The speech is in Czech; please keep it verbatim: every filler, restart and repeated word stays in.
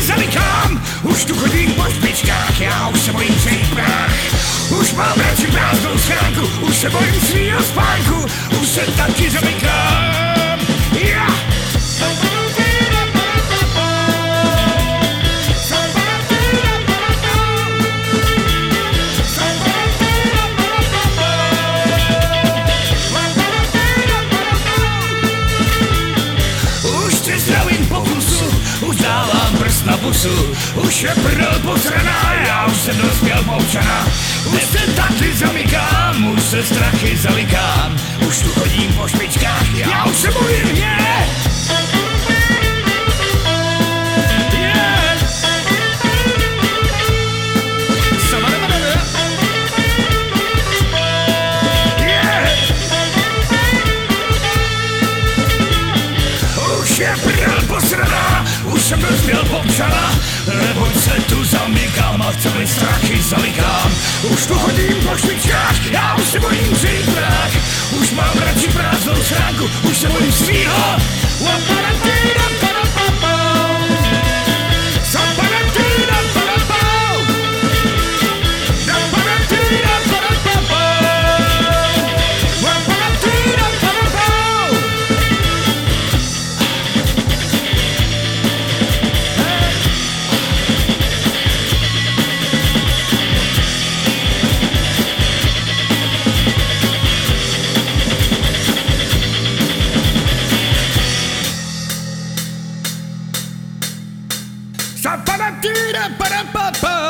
zalikám, už tu chodím po špičkách, já už se bojím svých prách. Už mám radši prázdnou schránku, už se bojím svýho spánku, už se taky zamykám. Yeah! Už dávám prst na pusu, už je prdel posraná, já už jsem dospěl občana. Už se taky zamykám, už se strachy zalikám, už tu chodím po špičkách, já už se bojím, yeah! Yeah! Yeah! Už je prdel posraná, už jsem dospěl popřana, neboť se tu zamykám a v celé strachy zalikám. Už tu chodím po špičkách, já už se bojím svých prách. Už mám radši prázdnou schránku, už se bojím svýho. Sa-ba-da-dee-da-ba-da-ba-ba.